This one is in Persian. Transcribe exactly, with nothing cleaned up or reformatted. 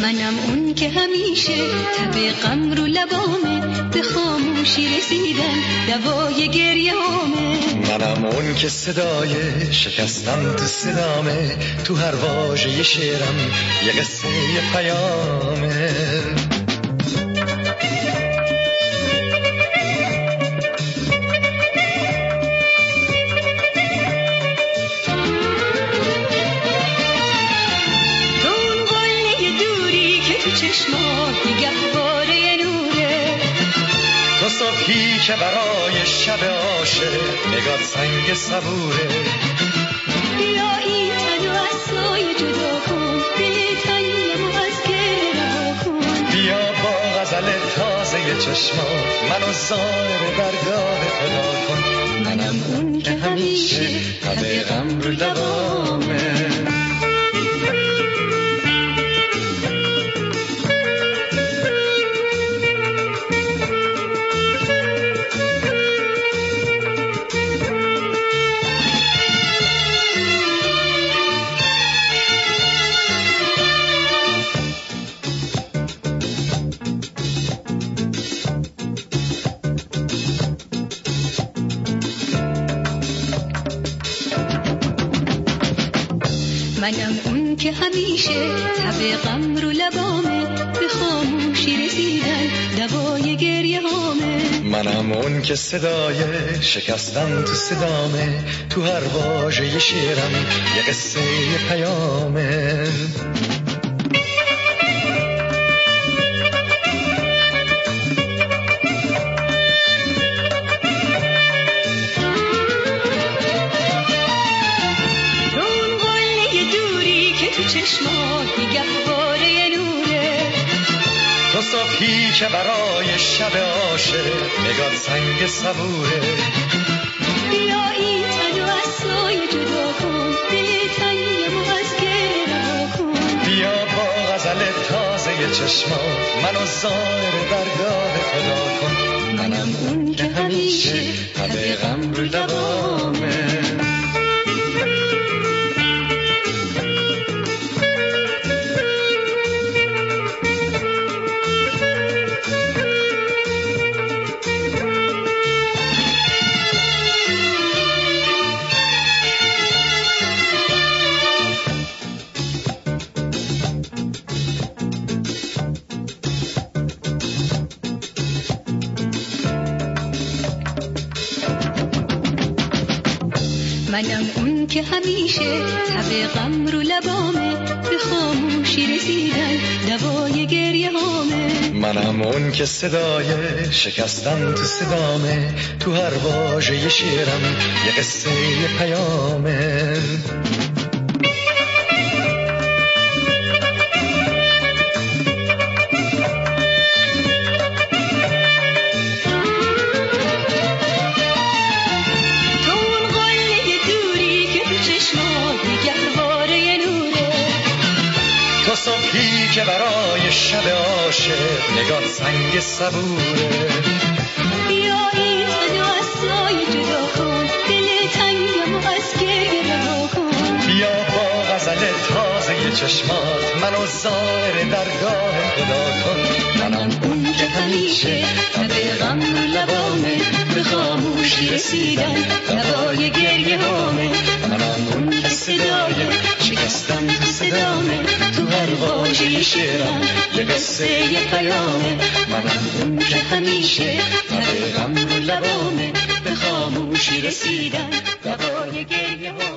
منم اون که همیشه تب غم رو لبامه، به خاموشی رسیدن دوای گریه هامه. منم اون که صدای شکستن تو صدامه، تو هر واژه شعرم یه قصه یه پیامه. تو صبحی که برای شب عاشق نگات سنگ صبوره. بیا این تن و اسای جدا کن، دل تنگم و از گره کن. بیا با غزل تازه چشمات منو زائر درگاه خدا کن. منم اون که همیشه تب غم رو لبامه. منم اون که همیشه تب غم رو لبامه، به خاموشی رسیدن دوای گریه هامه. منم اون که صدای شکستن تو صدامه، تو هر واژه شعرم یه قصه یه پیامه. تو صبحی که برای شب عاشق نگات سنگ صبوره. بیا این تن و اسای جدا کن، دل تنگم و از گره کن. بیا با غزل تازه چشمات منو زائر درگاه خدا کن. منم اون که همیشه تب غم رو لبامه. منم اون که همیشه تب غم رو لبامه، به خاموشی رسیدن دوای گریه هامه. منم اون که صدای شکستن تو صدامه، تو هر واژه شعرم یه قصه یه پیامه. صبحی که برای شب عاشق نگات سنگ صبوره. بیا این تن و اسای جدا کن، دل تنگم و از گره کن. بیا با غزل تازه چشمات منو زائر درگاه خدا کن. منم اون که همیشه تب غم رو لبامه، به خاموشی رسیدن دوای گریه هامه. منم اون که صدای شکستن تو صدامه، تو هر واژه شعرم یه قصه یه پیامه. منم اون که همیشه تب غم رو لبامه، به خاموشی رسیدن دوای گریه هامه.